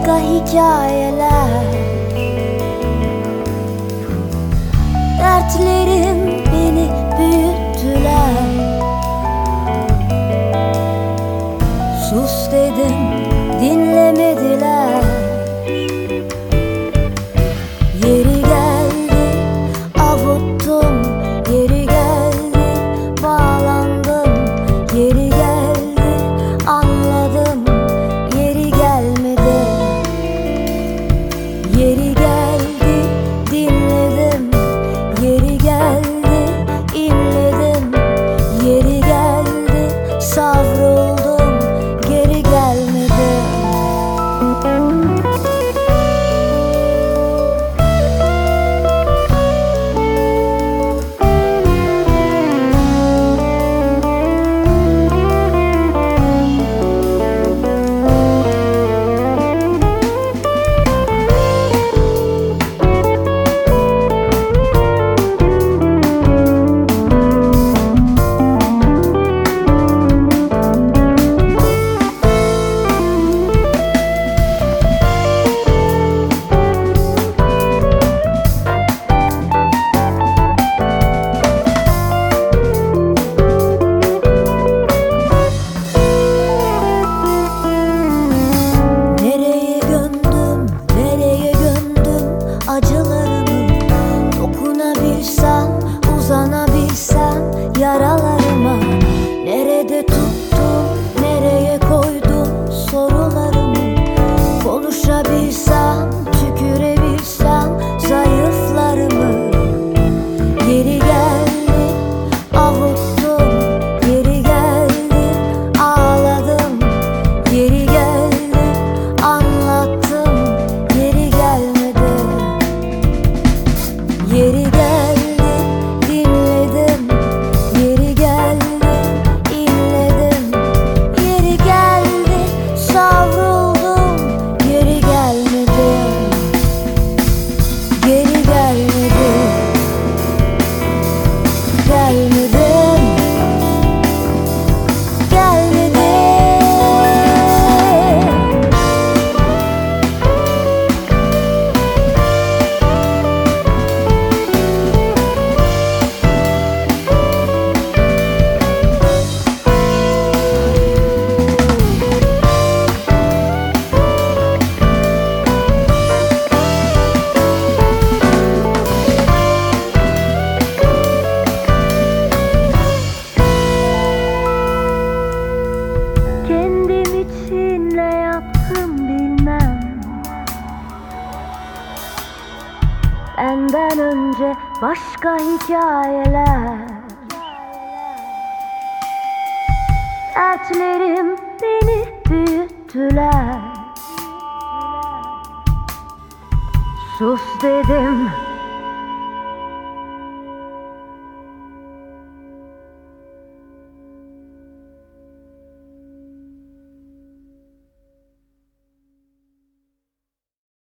başka hikayeler. Dertlerim beni büyüttüler. Sus dedim, dinlemediler. Yeri geldi, avuttum. Yeri geldi, bağlandım. Yeri geldi, anladım. Yeri gelmedi. Yeri geldi, dinledim. Yeri geldi, inledim. Yeri geldi, savruldum. Geri gelmedi. Uzanabilsem yaralarıma, nerede tuttum, nereye koydum sorularımı. Konuşabilsem, tükürebilsem zayıflarımı. Yeri geldi, avuttum. Yeri geldi, ağladım. Yeri geldi, anlattım. Yeri gelmedi. Yeri geldi, benden önce başka hikayeler. Dertlerim beni büyüttüler. Sus dedim,